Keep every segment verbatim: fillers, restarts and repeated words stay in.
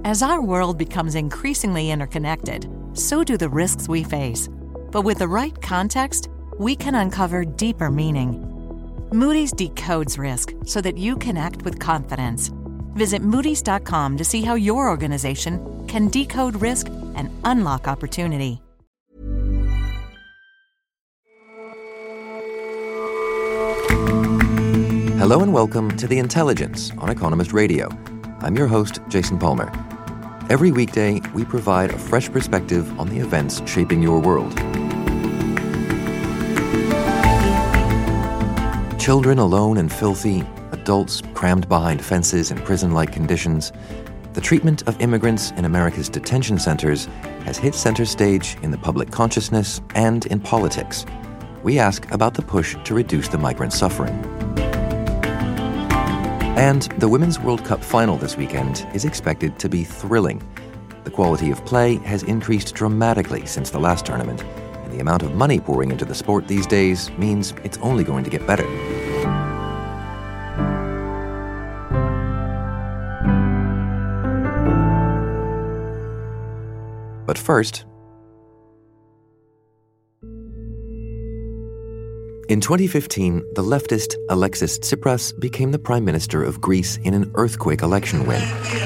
As our world becomes increasingly interconnected, so do the risks we face. But with the right context, we can uncover deeper meaning. Moody's decodes risk so that you can act with confidence. Visit Moody's dot com to see how your organization can decode risk and unlock opportunity. Hello and welcome to The Intelligence on Economist Radio. I'm your host, Jason Palmer. Every weekday, we provide a fresh perspective on the events shaping your world. Children alone and filthy, adults crammed behind fences in prison-like conditions. The treatment of immigrants in America's detention centers has hit center stage in the public consciousness and in politics. We ask about the push to reduce the migrant suffering. And the Women's World Cup final this weekend is expected to be thrilling. The quality of play has increased dramatically since the last tournament, and the amount of money pouring into the sport these days means it's only going to get better. But first, in twenty fifteen, the leftist Alexis Tsipras became the Prime Minister of Greece in an earthquake election win.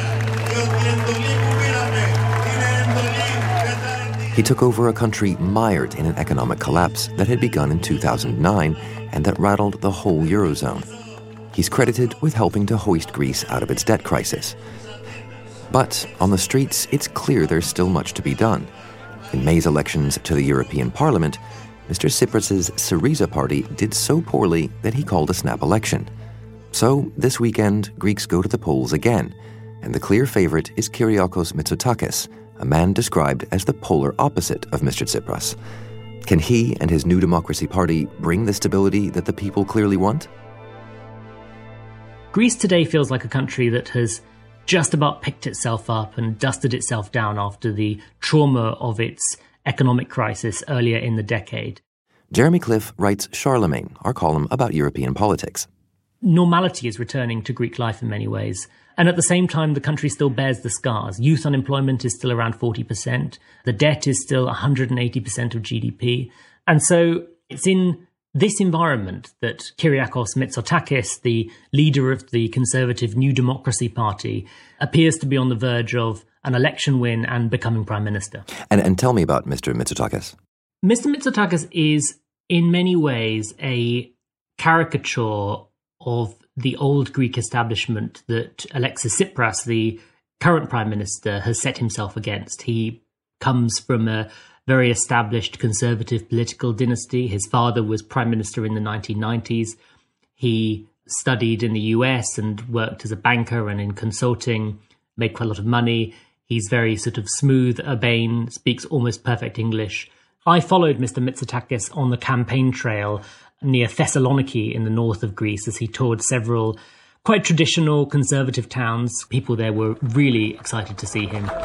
He took over a country mired in an economic collapse that had begun in two thousand nine and that rattled the whole Eurozone. He's credited with helping to hoist Greece out of its debt crisis. But on the streets, it's clear there's still much to be done. In May's elections to the European Parliament, Mister Tsipras' Syriza party did so poorly that he called a snap election. So, this weekend, Greeks go to the polls again, and the clear favourite is Kyriakos Mitsotakis, a man described as the polar opposite of Mister Tsipras. Can he and his New Democracy Party bring the stability that the people clearly want? Greece today feels like a country that has just about picked itself up and dusted itself down after the trauma of its economic crisis earlier in the decade. Jeremy Cliff writes Charlemagne, our column about European politics. Normality is returning to Greek life in many ways. And at the same time, the country still bears the scars. Youth unemployment is still around forty percent. The debt is still one hundred eighty percent of G D P. And so it's in this environment that Kyriakos Mitsotakis, the leader of the conservative New Democracy Party, appears to be on the verge of an election win and becoming prime minister. And, and tell me about Mister Mitsotakis. Mister Mitsotakis is, in many ways, a caricature of the old Greek establishment that Alexis Tsipras, the current prime minister, has set himself against. He comes from a very established conservative political dynasty. His father was prime minister in the nineteen nineties. He studied in the U S and worked as a banker and in consulting, made quite a lot of money. He's very sort of smooth, urbane, speaks almost perfect English. I followed Mister Mitsotakis on the campaign trail near Thessaloniki in the north of Greece as he toured several quite traditional conservative towns. People there were really excited to see him.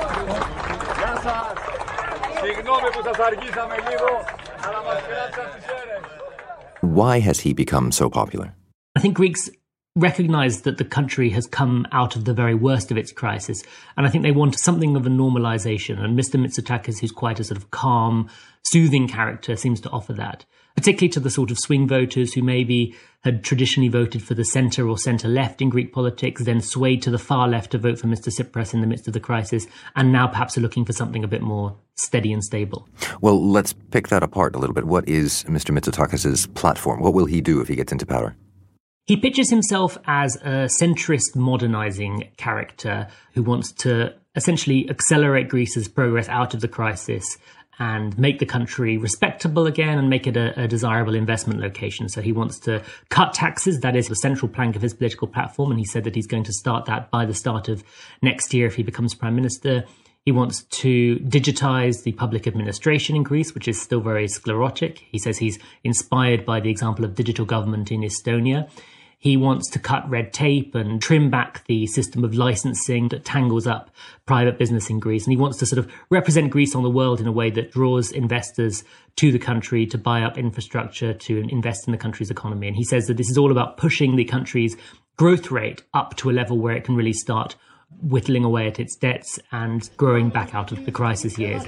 Why has he become so popular? I think Greeks recognise that the country has come out of the very worst of its crisis, and I think they want something of a normalisation, and Mister Mitsotakis, who's quite a sort of calm, soothing character, seems to offer that, particularly to the sort of swing voters who maybe had traditionally voted for the centre or centre-left in Greek politics, then swayed to the far left to vote for Mister Tsipras in the midst of the crisis, and now perhaps are looking for something a bit more steady and stable. Well, let's pick that apart a little bit. What is Mister Mitsotakis' platform? What will he do if he gets into power? He pitches himself as a centrist modernising character who wants to essentially accelerate Greece's progress out of the crisis and make the country respectable again and make it a, a desirable investment location. So he wants to cut taxes. That is the central plank of his political platform. And he said that he's going to start that by the start of next year if he becomes prime minister. He wants to digitize the public administration in Greece, which is still very sclerotic. He says he's inspired by the example of digital government in Estonia. He wants to cut red tape and trim back the system of licensing that tangles up private business in Greece. And he wants to sort of represent Greece on the world in a way that draws investors to the country to buy up infrastructure, to invest in the country's economy. And he says that this is all about pushing the country's growth rate up to a level where it can really start whittling away at its debts and growing back out of the crisis years.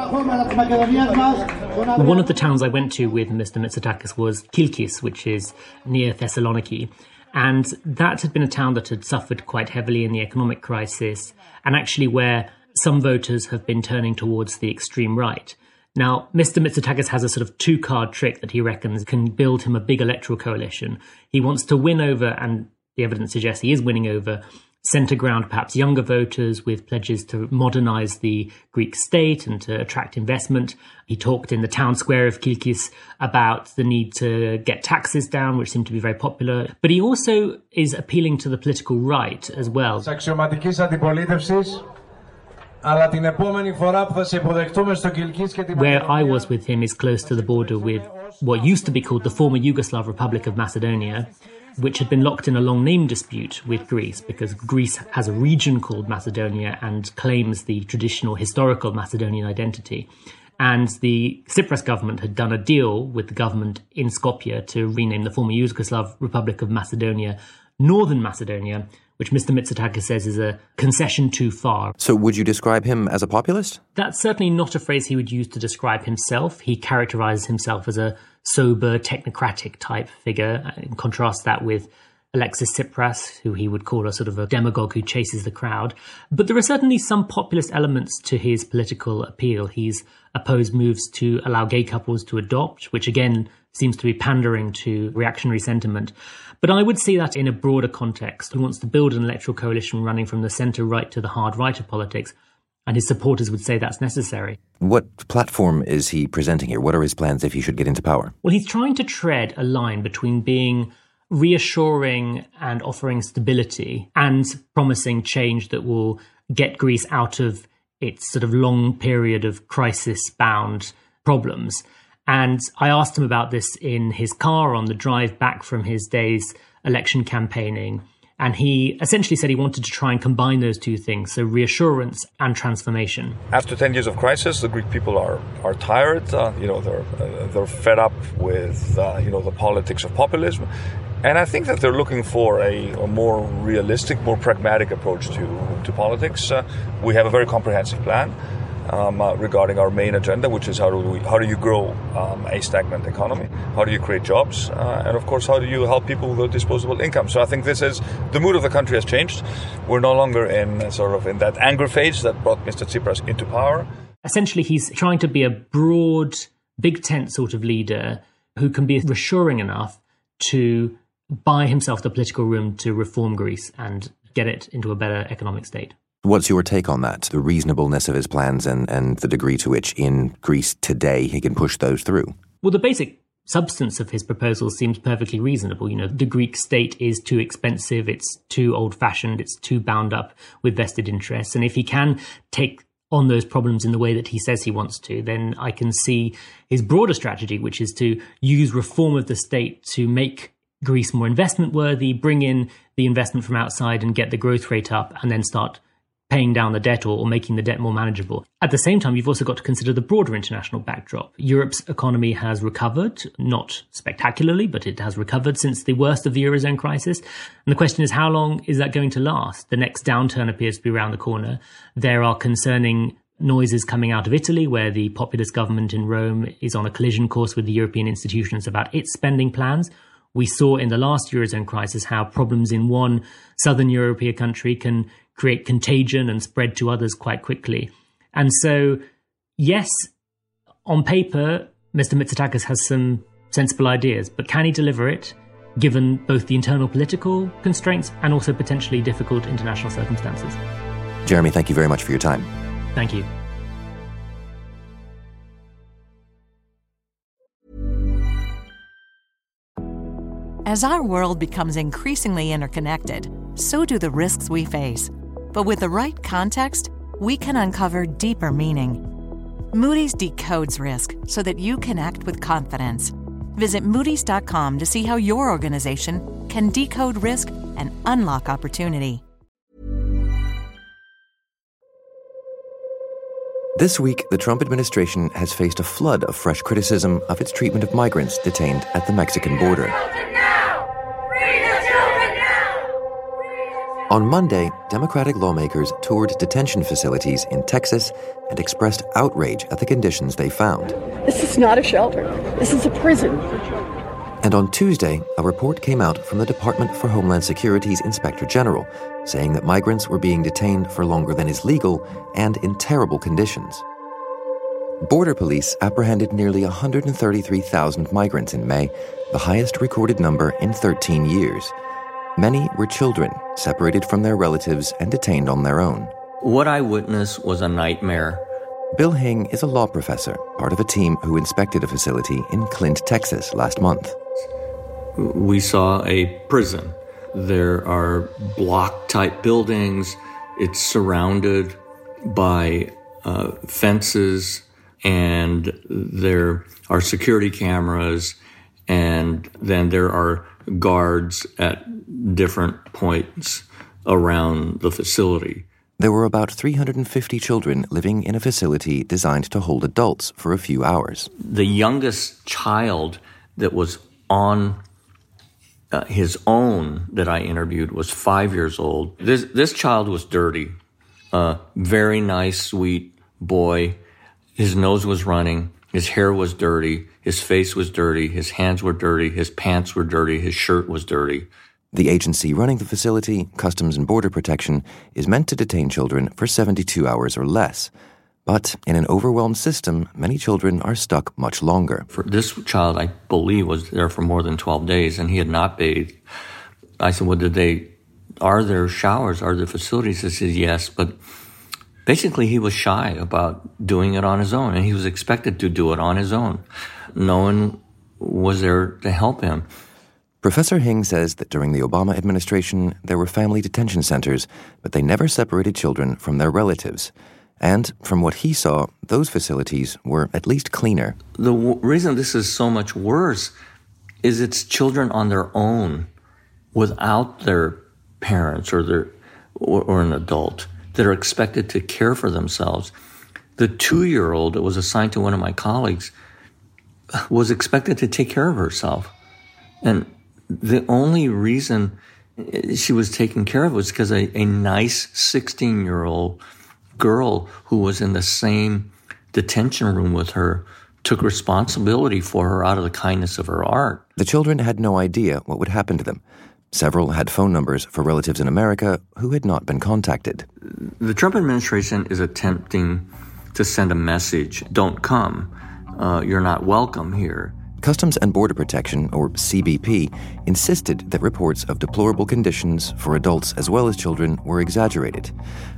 One of the towns I went to with Mister Mitsotakis was Kilkis, which is near Thessaloniki. And that had been a town that had suffered quite heavily in the economic crisis, and actually where some voters have been turning towards the extreme right. Now, Mister Mitsotakis has a sort of two-card trick that he reckons can build him a big electoral coalition. He wants to win over, and the evidence suggests he is winning over, centre-ground, perhaps younger voters with pledges to modernise the Greek state and to attract investment. He talked in the town square of Kilkis about the need to get taxes down, which seemed to be very popular. But he also is appealing to the political right as well. Where I was with him is close to the border with what used to be called the former Yugoslav Republic of Macedonia, which had been locked in a long name dispute with Greece because Greece has a region called Macedonia and claims the traditional historical Macedonian identity. And the Tsipras government had done a deal with the government in Skopje to rename the former Yugoslav Republic of Macedonia Northern Macedonia, which Mister Mitsotakis says is a concession too far. So would you describe him as a populist? That's certainly not a phrase he would use to describe himself. He characterises himself as a sober, technocratic type figure. And contrast that with Alexis Tsipras, who he would call a sort of a demagogue who chases the crowd. But there are certainly some populist elements to his political appeal. He's opposed moves to allow gay couples to adopt, which again seems to be pandering to reactionary sentiment. But I would see that in a broader context. He wants to build an electoral coalition running from the centre-right to the hard-right of politics, and his supporters would say that's necessary. What platform is he presenting here? What are his plans if he should get into power? Well, he's trying to tread a line between being reassuring and offering stability and promising change that will get Greece out of its sort of long period of crisis-bound problems. And I asked him about this in his car on the drive back from his day's election campaigning. And he essentially said he wanted to try and combine those two things, so reassurance and transformation. After ten years of crisis, the Greek people are are tired. Uh, you know, they're uh, they're fed up with uh, you know the politics of populism, and I think that they're looking for a, a more realistic, more pragmatic approach to to politics. Uh, we have a very comprehensive plan. Um, uh, regarding our main agenda, which is how do we, how do you grow um, a stagnant economy? How do you create jobs? Uh, and of course, how do you help people with disposable income? So I think this is, the mood of the country has changed. We're no longer in uh, sort of in that anger phase that brought Mister Tsipras into power. Essentially, he's trying to be a broad, big tent sort of leader who can be reassuring enough to buy himself the political room to reform Greece and get it into a better economic state. What's your take on that, the reasonableness of his plans and, and the degree to which in Greece today he can push those through? Well, the basic substance of his proposal seems perfectly reasonable. You know, the Greek state is too expensive, it's too old-fashioned, it's too bound up with vested interests. And if he can take on those problems in the way that he says he wants to, then I can see his broader strategy, which is to use reform of the state to make Greece more investment worthy, bring in the investment from outside and get the growth rate up, and then start paying down the debt or, or making the debt more manageable. At the same time, you've also got to consider the broader international backdrop. Europe's economy has recovered, not spectacularly, but it has recovered since the worst of the Eurozone crisis. And the question is, how long is that going to last? The next downturn appears to be around the corner. There are concerning noises coming out of Italy, where the populist government in Rome is on a collision course with the European institutions about its spending plans. We saw in the last Eurozone crisis how problems in one southern European country can create contagion and spread to others quite quickly. And so, yes, on paper, Mister Mitsotakis has some sensible ideas, but can he deliver it, given both the internal political constraints and also potentially difficult international circumstances? Jeremy, thank you very much for your time. Thank you. As our world becomes increasingly interconnected, so do the risks we face. But with the right context, we can uncover deeper meaning. Moody's decodes risk so that you can act with confidence. Visit Moody's dot com to see how your organization can decode risk and unlock opportunity. This week, the Trump administration has faced a flood of fresh criticism of its treatment of migrants detained at the Mexican border. On Monday, Democratic lawmakers toured detention facilities in Texas and expressed outrage at the conditions they found. This is not a shelter. This is a prison. And on Tuesday, a report came out from the Department for Homeland Security's Inspector General, saying that migrants were being detained for longer than is legal and in terrible conditions. Border police apprehended nearly one hundred thirty-three thousand migrants in May, the highest recorded number in thirteen years. Many were children, separated from their relatives and detained on their own. What I witnessed was a nightmare. Bill Hing is a law professor, part of a team who inspected a facility in Clint, Texas last month. We saw a prison. There are block-type buildings. It's surrounded by uh, fences, and there are security cameras, and then there are guards at different points around the facility. There were about three hundred fifty children living in a facility designed to hold adults for a few hours. The youngest child that was on uh, his own that I interviewed was five years old. This this child was dirty. Uh, very nice, sweet boy. His nose was running. His hair was dirty. His face was dirty. His hands were dirty. His pants were dirty. His shirt was dirty. The agency running the facility, Customs and Border Protection, is meant to detain children for seventy-two hours or less. But in an overwhelmed system, many children are stuck much longer. For this child, I believe, was there for more than twelve days, and he had not bathed. I said, well, did they, are there showers? Are there facilities? He said, yes, but basically he was shy about doing it on his own, and he was expected to do it on his own. No one was there to help him. Professor Hing says that during the Obama administration, there were family detention centers, but they never separated children from their relatives. And from what he saw, those facilities were at least cleaner. The w- reason this is so much worse is it's children on their own without their parents or their or, or an adult that are expected to care for themselves. The two-year-old that was assigned to one of my colleagues was expected to take care of herself. And the only reason she was taken care of was because a, a nice sixteen-year-old girl who was in the same detention room with her took responsibility for her out of the kindness of her heart. The children had no idea what would happen to them. Several had phone numbers for relatives in America who had not been contacted. The Trump administration is attempting to send a message, don't come, uh, you're not welcome here. Customs and Border Protection, or C B P, insisted that reports of deplorable conditions for adults as well as children were exaggerated.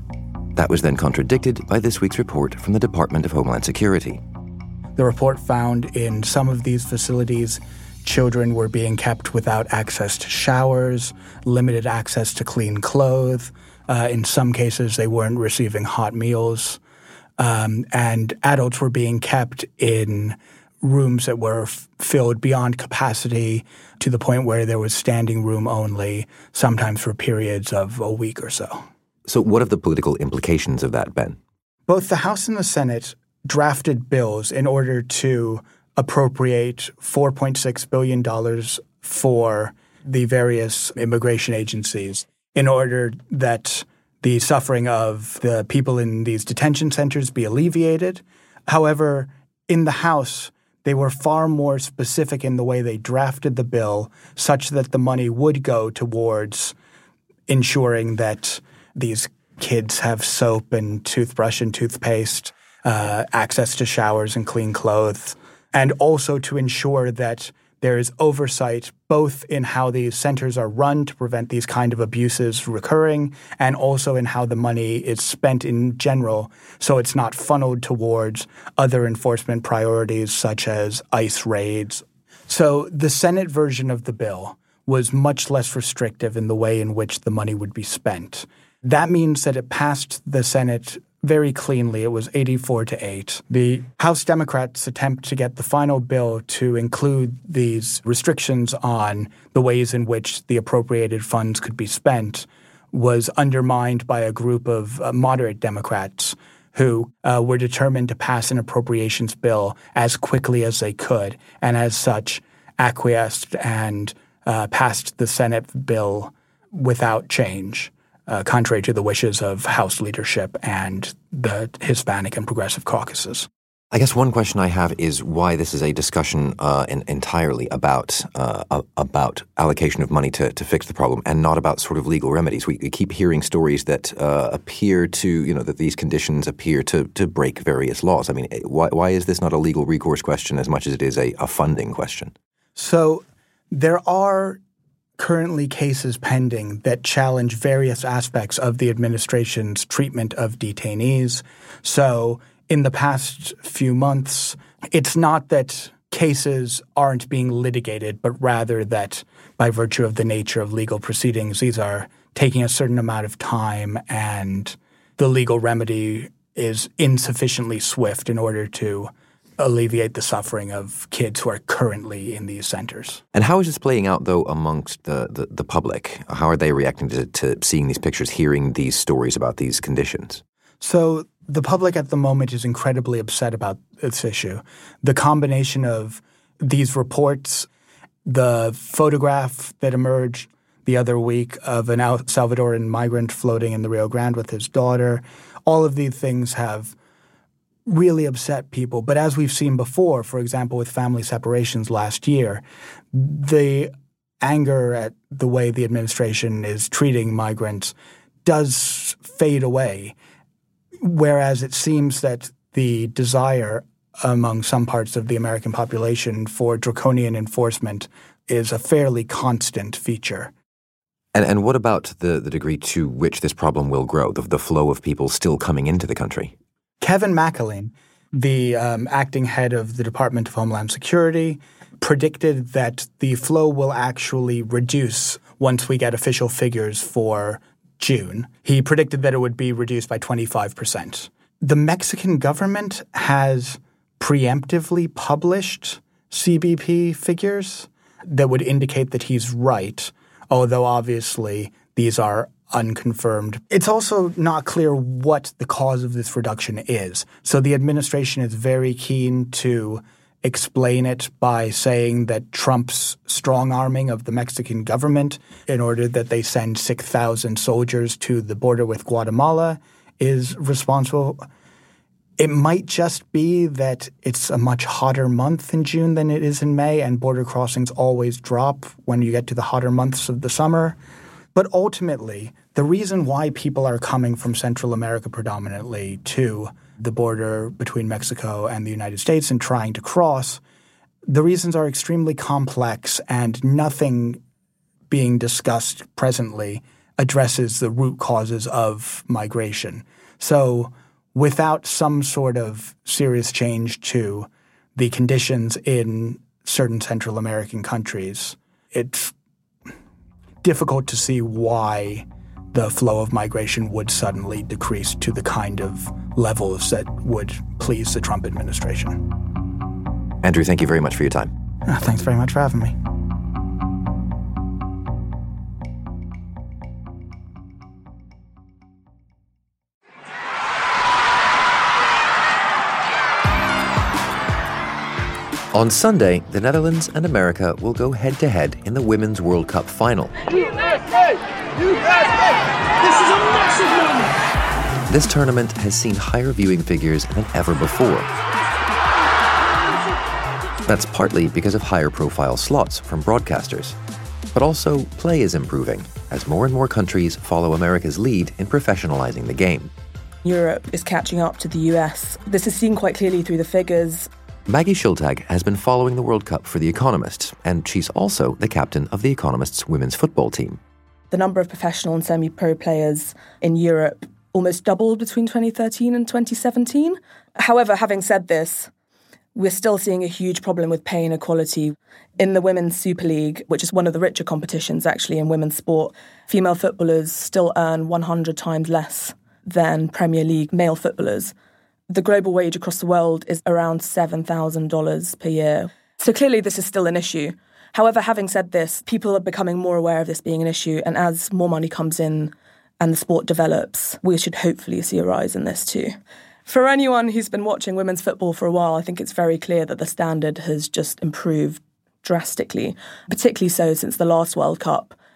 That was then contradicted by this week's report from the Department of Homeland Security. The report found in some of these facilities, children were being kept without access to showers, limited access to clean clothes. Uh, in some cases, they weren't receiving hot meals. Um, and adults were being kept in rooms that were f- filled beyond capacity to the point where there was standing room only, sometimes for periods of a week or so. So what have the political implications of that been? Both the House and the Senate drafted bills in order to appropriate four point six billion dollars for the various immigration agencies in order that the suffering of the people in these detention centers be alleviated. However, in the House, they were far more specific in the way they drafted the bill such that the money would go towards ensuring that these kids have soap and toothbrush and toothpaste, uh, access to showers and clean clothes, and also to ensure that there is oversight both in how these centers are run to prevent these kind of abuses recurring and also in how the money is spent in general so it's not funneled towards other enforcement priorities such as ICE raids. So the Senate version of the bill was much less restrictive in the way in which the money would be spent. That means that it passed the Senate very cleanly. It was eighty-four to eight. The House Democrats' attempt to get the final bill to include these restrictions on the ways in which the appropriated funds could be spent was undermined by a group of uh, moderate Democrats who uh, were determined to pass an appropriations bill as quickly as they could, and as such acquiesced and uh, passed the Senate bill without change. uh, contrary to the wishes of House leadership and the Hispanic and Progressive caucuses. I guess one question I have is why this is a discussion uh, in, entirely about uh, about allocation of money to, to fix the problem and not about sort of legal remedies. We, we keep hearing stories that uh, appear to, you know, that these conditions appear to to break various laws. I mean, why why is this not a legal recourse question as much as it is a, a funding question? So there are currently cases pending that challenge various aspects of the administration's treatment of detainees. So in the past few months, it's not that cases aren't being litigated, but rather that by virtue of the nature of legal proceedings, these are taking a certain amount of time and the legal remedy is insufficiently swift in order to alleviate the suffering of kids who are currently in these centers. And how is this playing out, though, amongst the, the, the public? How are they reacting to, to seeing these pictures, hearing these stories about these conditions? So the public at the moment is incredibly upset about this issue. The combination of these reports, the photograph that emerged the other week of an El Salvadoran migrant floating in the Rio Grande with his daughter, all of these things have really upset people. But as we've seen before, for example, with family separations last year, the anger at the way the administration is treating migrants does fade away. Whereas it seems that the desire among some parts of the American population for draconian enforcement is a fairly constant feature. And and what about the, the degree to which this problem will grow, the, the flow of people still coming into the country? Kevin McAleen, the um, acting head of the Department of Homeland Security, predicted that the flow will actually reduce once we get official figures for June. He predicted that it would be reduced by twenty-five percent. The Mexican government has preemptively published C B P figures that would indicate that he's right, although obviously these are unconfirmed. It's also not clear what the cause of this reduction is. So the administration is very keen to explain it by saying that Trump's strong-arming of the Mexican government in order that they send six thousand soldiers to the border with Guatemala is responsible. It might just be that it's a much hotter month in June than it is in May, and border crossings always drop when you get to the hotter months of the summer. But ultimately, the reason why people are coming from Central America predominantly to the border between Mexico and the United States and trying to cross, the reasons are extremely complex, and nothing being discussed presently addresses the root causes of migration. So without some sort of serious change to the conditions in certain Central American countries, it's difficult to see why the flow of migration would suddenly decrease to the kind of levels that would please the Trump administration. Andrew, thank you very much for your time. Uh, thanks very much for having me. On Sunday, the Netherlands and America will go head-to-head in the Women's World Cup final. U S A! U S A! This is a massive moment! This tournament has seen higher viewing figures than ever before. That's partly because of higher profile slots from broadcasters. But also, play is improving as more and more countries follow America's lead in professionalizing the game. Europe is catching up to the U S. This is seen quite clearly through the figures. Maggie Schultag has been following the World Cup for The Economist, and she's also the captain of The Economist's women's football team. The number of professional and semi-pro players in Europe almost doubled between twenty thirteen and twenty seventeen. However, having said this, we're still seeing a huge problem with pay inequality. In the Women's Super League, which is one of the richer competitions actually in women's sport, female footballers still earn one hundred times less than Premier League male footballers. The global wage across the world is around seven thousand dollars per year. So clearly this is still an issue. However, having said this, people are becoming more aware of this being an issue, and as more money comes in and the sport develops, we should hopefully see a rise in this too. For anyone who's been watching women's football for a while, I think it's very clear that the standard has just improved drastically, particularly so since the last World Cup.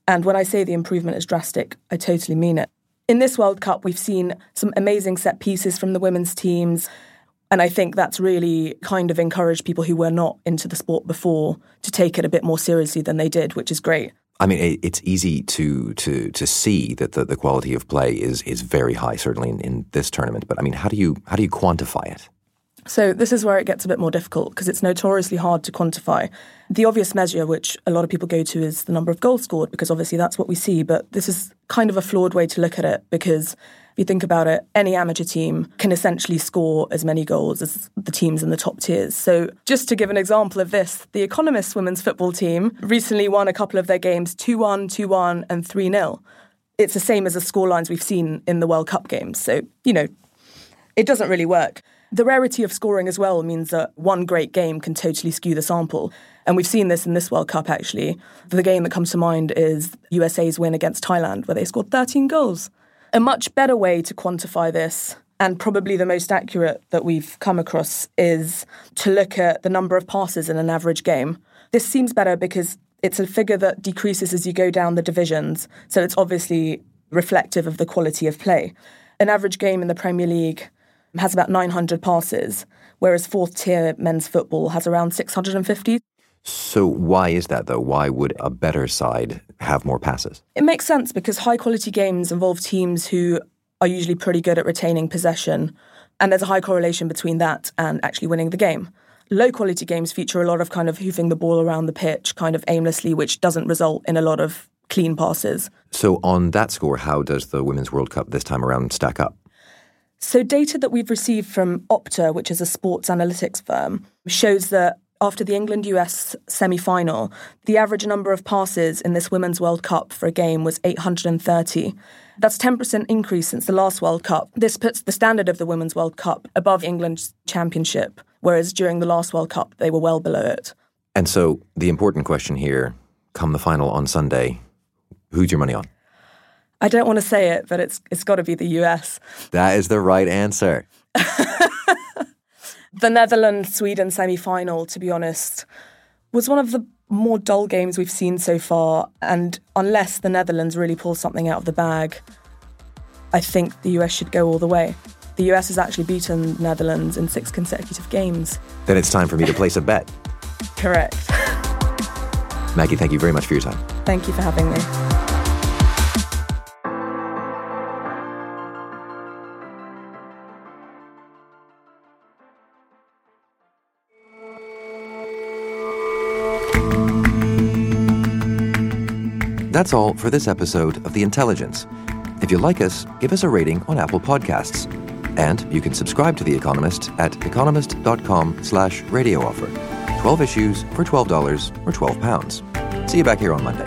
And when I say the improvement is drastic, I totally mean it. In this World Cup, we've seen some amazing set pieces from the women's teams. And I think that's really kind of encouraged people who were not into the sport before to take it a bit more seriously than they did, which is great. I mean, it's easy to to to see that the, the quality of play is is very high, certainly in, in this tournament. But I mean, how do you how do you quantify it? So this is where it gets a bit more difficult because it's notoriously hard to quantify. The obvious measure, which a lot of people go to, is the number of goals scored, because obviously that's what we see. But this is kind of a flawed way to look at it, because if you think about it, any amateur team can essentially score as many goals as the teams in the top tiers. So just to give an example of this, the Economist women's football team recently won a couple of their games two one, two one and three nil. It's the same as the scorelines we've seen in the World Cup games. So, you know, it doesn't really work. The rarity of scoring as well means that one great game can totally skew the sample. And we've seen this in this World Cup, actually. The game that comes to mind is U S A's win against Thailand, where they scored thirteen goals. A much better way to quantify this, and probably the most accurate that we've come across, is to look at the number of passes in an average game. This seems better because it's a figure that decreases as you go down the divisions, so it's obviously reflective of the quality of play. An average game in the Premier League has about nine hundred passes, whereas fourth-tier men's football has around six hundred fifty. So why is that, though? Why would a better side have more passes? It makes sense because high-quality games involve teams who are usually pretty good at retaining possession, and there's a high correlation between that and actually winning the game. Low-quality games feature a lot of kind of hoofing the ball around the pitch, kind of aimlessly, which doesn't result in a lot of clean passes. So on that score, how does the Women's World Cup this time around stack up? So data that we've received from Opta, which is a sports analytics firm, shows that after the England-U S semi-final, the average number of passes in this Women's World Cup for a game was eight hundred thirty. That's a ten percent increase since the last World Cup. This puts the standard of the Women's World Cup above England's championship, whereas during the last World Cup, they were well below it. And so the important question here, come the final on Sunday, who's your money on? I don't want to say it, but it's it's got to be the U S. That is the right answer. The Netherlands-Sweden semi-final, to be honest, was one of the more dull games we've seen so far. And unless the Netherlands really pulls something out of the bag, I think the U S should go all the way. The U S has actually beaten the Netherlands in six consecutive games. Then it's time for me to place a bet. Correct. Maggie, thank you very much for your time. Thank you for having me. That's all for this episode of The Intelligence. If you like us, give us a rating on Apple Podcasts. And you can subscribe to The Economist at economist.com slash radio offer. twelve issues for twelve dollars or twelve pounds. See you back here on Monday.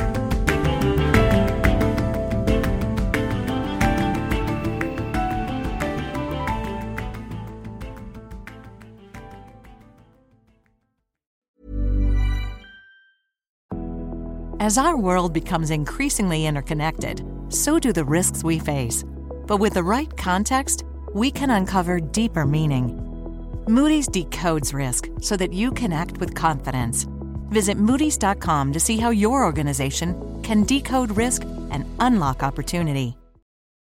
As our world becomes increasingly interconnected, so do the risks we face. But with the right context, we can uncover deeper meaning. Moody's decodes risk so that you can act with confidence. Visit Moody's dot com to see how your organization can decode risk and unlock opportunity.